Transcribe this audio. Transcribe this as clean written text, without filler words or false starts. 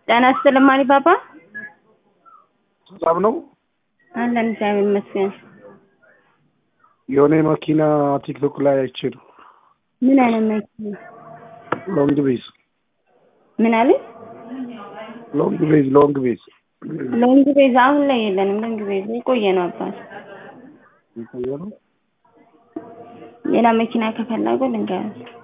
ጤና ይስጥልኝ ማሪ ባባ ሰላም ነው አለን እግዚአብሔር ይመስገን የሆነ መኪና ቲክቶክ ላይ አይቼ ነው ምን አይነት መኪና ሎንግ ቤዝ ምን አለ ሎንግ ቤዝ አሁን ላይ የለንም ሎንግ ቤዝ የቆየ ነው አባት ሌላ መኪና ከፈለጉ ልንገርህ